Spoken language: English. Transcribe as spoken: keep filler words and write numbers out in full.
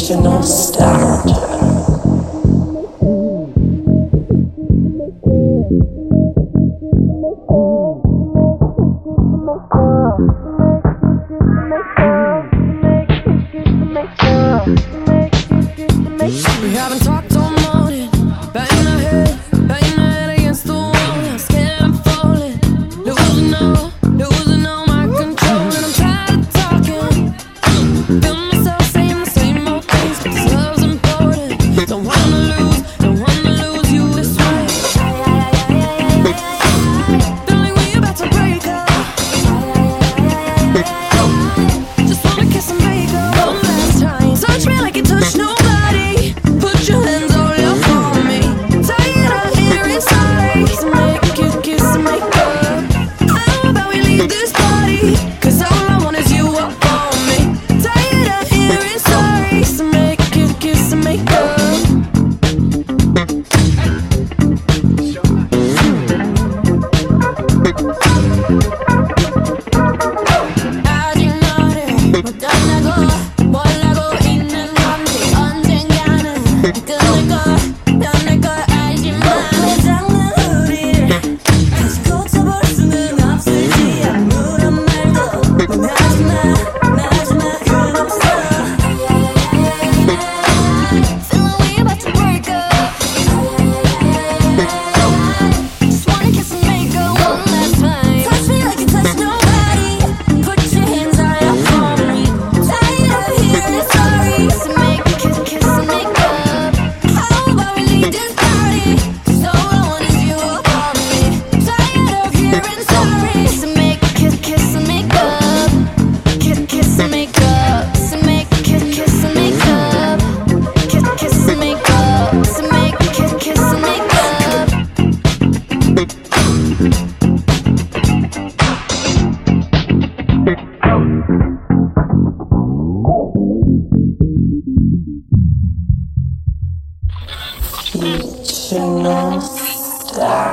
Emotional starter. We haven't talked all morning. Bang my head, bang my head against the wall. I'm scared I'm falling, losing all, losing all my control. And I'm tired of talking. Feel myself saying the same old things, 'cause love's important. Don't wanna lose, don't wanna lose you this way. Feel like we about to break up. Just wanna kiss and make up one last time. Touch me like you touch nobody. Put your hands all up on me. Tired of hearing sorry. So make you kiss and make up. How about we leave this party? 'Cause all I want is you up on me. Tired of hearing sorry. So make you kiss and make up. 아직 너를 못 떠나고 몰라고 있는 건지 언젠가는 끊을 걸 떠날 걸 알지만 장난 우리를 다시 고쳐볼 수는 없을지 아무런 말도 넌 하지마 마지막 은 없어. Feel like we about to break up. Just wanna kiss and make up one last time. Touch me like you touch nobody. Put your hands all up on me. Tired of hearing sorry. So make a kiss, kiss and make up. How about we leave this party? 'Cause all I want is you up on me. Tired of hearing sorry. So make a kiss, kiss and make up. Kiss, kiss and make up. So make a kiss, kiss and make up. Kiss, kiss and make up. So make a kiss, kiss and make up. Emotional starter.